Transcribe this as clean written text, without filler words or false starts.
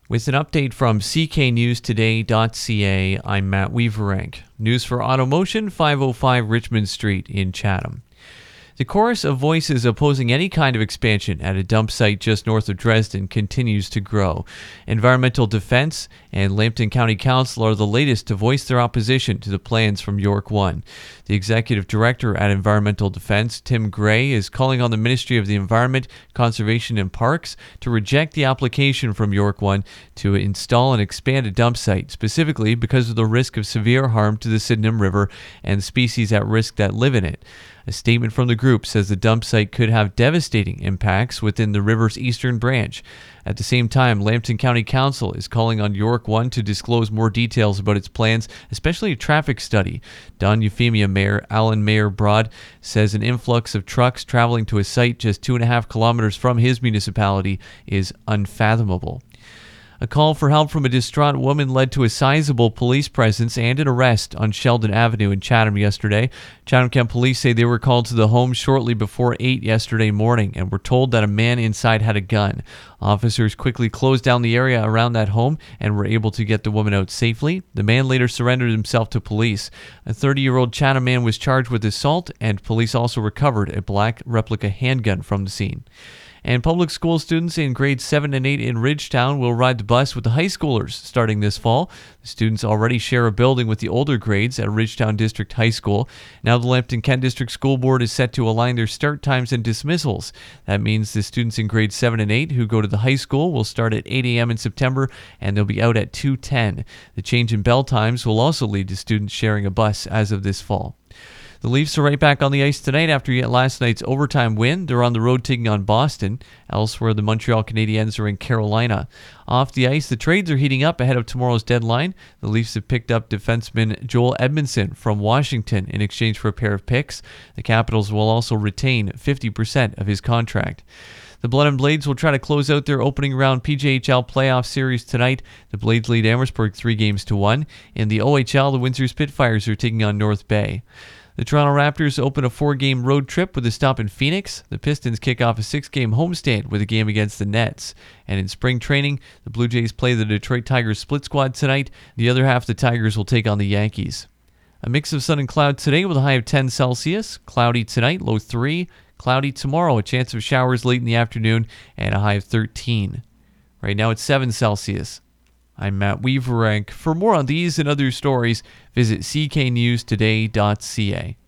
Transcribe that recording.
With an update from cknewstoday.ca, I'm Matt Weaverank. News for Automotion, 505 Richmond Street in Chatham. The chorus of voices opposing any kind of expansion at a dump site just north of Dresden continues to grow. Environmental Defense and Lambton County Council are the latest to voice their opposition to the plans from York One. The executive director at Environmental Defense, Tim Gray, is calling on the Ministry of the Environment, Conservation and Parks to reject the application from York One to install and expand a dump site, specifically because of the risk of severe harm to the Sydenham River and species at risk that live in it. A statement from the group says the dump site could have devastating impacts within the river's eastern branch. At the same time, Lambton County Council is calling on York One to disclose more details about its plans, especially a traffic study. Don Euphemia Mayor Alan Mayer Broad says an influx of trucks traveling to a site just 2.5 kilometers from his municipality is unfathomable. A call for help from a distraught woman led to a sizable police presence and an arrest on Sheldon Avenue in Chatham yesterday. Chatham-Kent police say they were called to the home shortly before 8 yesterday morning and were told that a man inside had a gun. Officers quickly closed down the area around that home and were able to get the woman out safely. The man later surrendered himself to police. A 30-year-old Chatham man was charged with assault, and police also recovered a black replica handgun from the scene. And public school students in grades 7 and 8 in Ridgetown will ride the bus with the high schoolers starting this fall. The students already share a building with the older grades at Ridgetown District High School. Now the Lambton Kent District School Board is set to align their start times and dismissals. That means the students in grades 7 and 8 who go to the high school will start at 8 a.m. in September, and they'll be out at 2:10. The change in bell times will also lead to students sharing a bus as of this fall. The Leafs are right back on the ice tonight after yet last night's overtime win. They're on the road taking on Boston. Elsewhere, the Montreal Canadiens are in Carolina. Off the ice, the trades are heating up ahead of tomorrow's deadline. The Leafs have picked up defenseman Joel Edmondson from Washington in exchange for a pair of picks. The Capitals will also retain 50% of his contract. The Blood and Blades will try to close out their opening round PJHL playoff series tonight. The Blades lead Amherstburg 3-1. In the OHL, the Windsor Spitfires are taking on North Bay. The Toronto Raptors open a 4-game road trip with a stop in Phoenix. The Pistons kick off a 6-game homestand with a game against the Nets. And in spring training, the Blue Jays play the Detroit Tigers split squad tonight. The other half of the Tigers will take on the Yankees. A mix of sun and cloud today with a high of 10 Celsius. Cloudy tonight, low 3. Cloudy tomorrow, a chance of showers late in the afternoon, and a high of 13. Right now it's 7 Celsius. I'm Matt Weaverank. For more on these and other stories, visit cknewstoday.ca.